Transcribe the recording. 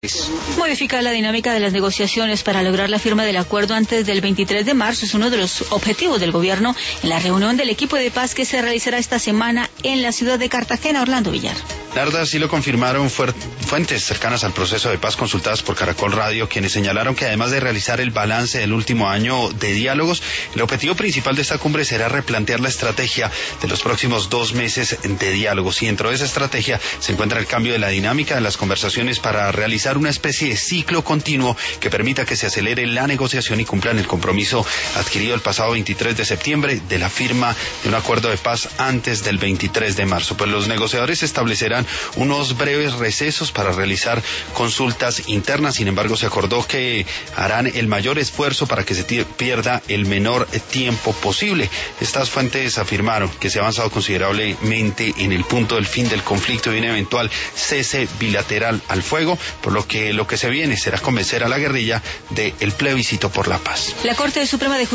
país. Modificar la dinámica de las negociaciones para lograr la firma del acuerdo antes del 23 de marzo es uno de los objetivos del gobierno en la reunión del equipo de paz que se realizará esta semana en la ciudad de Cartagena. Orlando Villar. Narda, sí lo confirmaron fuentes cercanas al proceso de paz consultadas por Caracol Radio, quienes señalaron que además de realizar el balance del último año de diálogos, el objetivo principal de esta cumbre será replantear la estrategia de los próximos 2 meses de diálogos. Y dentro de esa estrategia se encuentra el cambio de la dinámica de las conversaciones para realizar una especie de ciclo continuo que permita que se acelere la negociación y cumplan el compromiso adquirido el pasado 23 de septiembre de la firma de un acuerdo de paz antes del 23 de marzo. Pues los negociadores establecerán unos breves recesos para realizar consultas internas. Sin embargo, se acordó que harán el mayor esfuerzo para que se pierda el menor tiempo posible. Estas fuentes afirmaron que se ha avanzado considerablemente en el punto del fin del conflicto y un eventual cese bilateral al fuego, por lo que se viene será convencer a la guerrilla del plebiscito por la paz. La Corte Suprema de